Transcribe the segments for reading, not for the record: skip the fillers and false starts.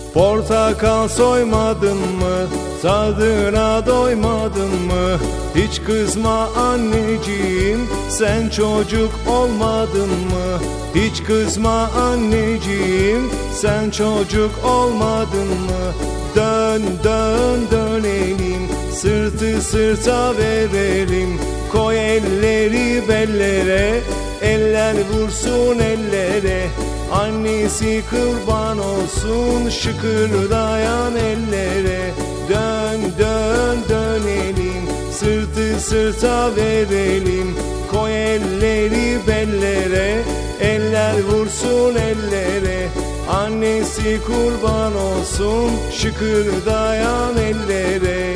Portakal soymadın mı, tadına doymadın mı? Hiç kızma anneciğim, sen çocuk olmadın mı? Hiç kızma anneciğim, sen çocuk olmadın mı? Dön dön dönelim, sırtı sırta verelim. Koy elleri bellere, eller vursun ellere. Annesi kurban olsun şıkırdayan ellere. Dön dön dönelim, sırtı sırta verelim. Koy elleri bellere, eller vursun ellere. Annesi kurban olsun şıkırdayan ellere.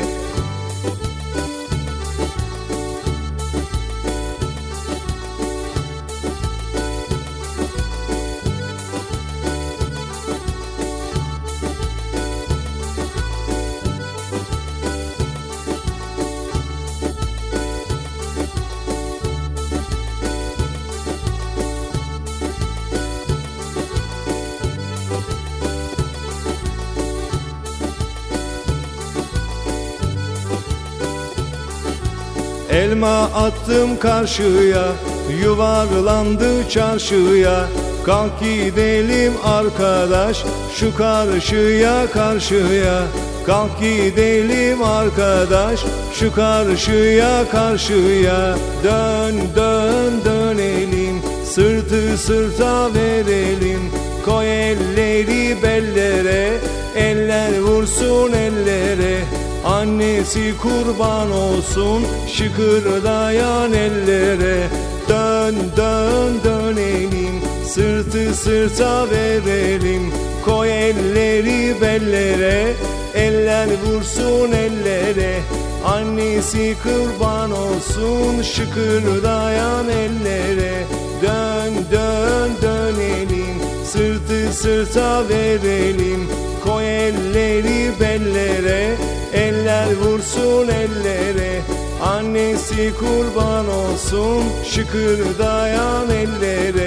Elma attım karşıya, yuvarlandı çarşıya. Kalk gidelim arkadaş, şu karşıya karşıya. Kalk gidelim arkadaş, şu karşıya karşıya. Dön dön dönelim, sırtı sırta verelim. Koy elleri bellere, eller vursun ellere. Annesi kurban olsun şıkırdayan ellere. Dön dön dönelim, sırtı sırta verelim. Koy elleri bellere, eller vursun ellere. Annesi kurban olsun şıkırdayan ellere. Dön dön dönelim, sırtı sırta verelim. Koy elleri bellere, eller vursun ellere. Annesi kurban olsun şıkırdayan ellere.